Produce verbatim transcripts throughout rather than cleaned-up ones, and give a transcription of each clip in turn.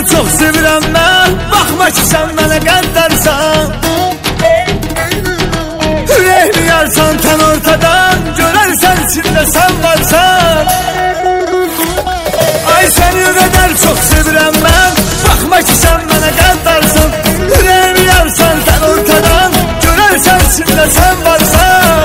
çok sevirəm mən. Baxma ki sən mənə qəddarsan. Ürəyimi yarsan tən ortadan, görərsən içində sən varsan. Ay səni o qədər çox sevirəm mən. Baxma ki sən mənə qəddarsan. Ürəyimi yarsan tən ortadan, görərsən içində sən varsan.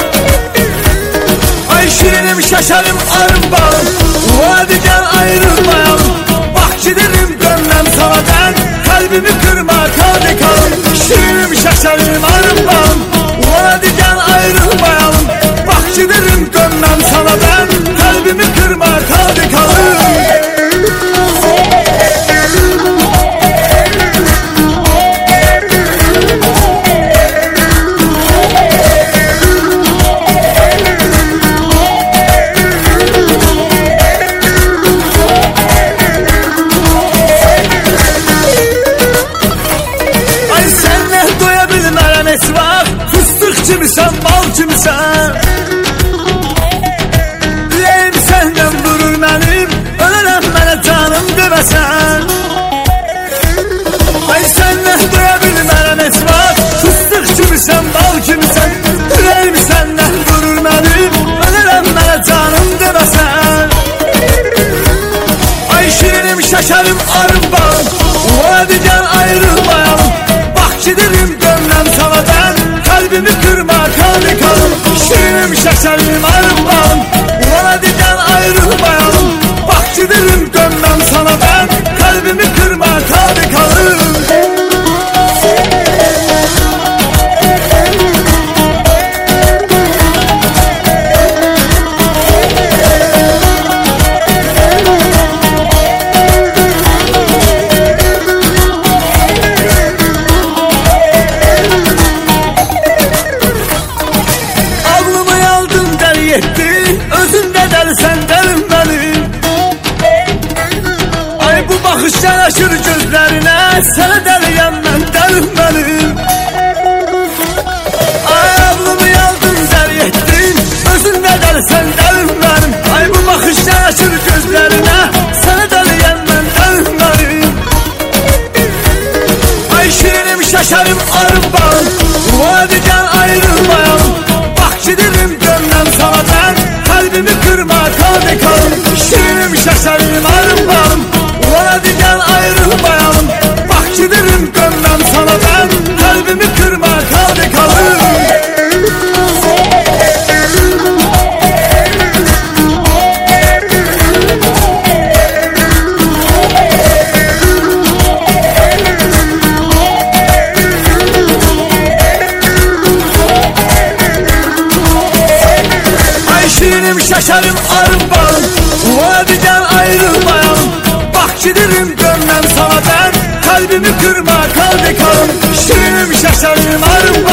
Ay şirinim, şaşarım, arım balım, hadi gel ayrılmayalım. Bak gidelim dönmem sana ben, kalbimi kırma kaldı kalım. Şirinim, şaşarım, arım balım, hadi gel ayrılmayalım. Bak gidelim dönmem sana ben, kalbimi kırma kaldı kalım. Kimisən, bal kimisən. Ürəyim səndən vurur mənim, ölürəm mənə canım deməsən. Ay səndən doya bilmərəm heç vaxt, fıstıq kimisən, bal kimisən. Ürəyim səndən vurur mənim, ölürəm mənə canım deməsən. Ay şirinim, şaşarım, arım balım, hadi gel ayrılmayalım. Bak gidelim dönmem sana ben, kalbimi kırma kaldı kalım. Şirinim, şaşarım, arım balım, hadi gel ayrılmayalım. Bak gidelim dönmem sana ben, kalbimi kırma kaldı kalım. Özünde delisən derim benim. Ay bu bakışlar aşır gözlerine, sana deliyem ben derim benim. Ay aklımı yaldın deli ettin, özünde delisən derim benim. Ay bu bakışlar aşır gözlerine, sana deliyem ben derim benim. Ay şirinim, şaşarım, arım balım, hadi gel ayrılmayalım. Bak gidelim dönmem sana ben, kalbimi kırma kaldı kalım. Şirinim, şaşarım, arım balım, hadi gel ayrılmayalım. Bak gidelim dönmem sana ben, kalbimi kırma kaldı kalım. Şirinim, şaşarım, arım balım, hadi gel ayrılmayalım. Bak gidelim dönmem sana ben, kalbimi kırma kaldı kalım. Şirinim, şaşarım, arım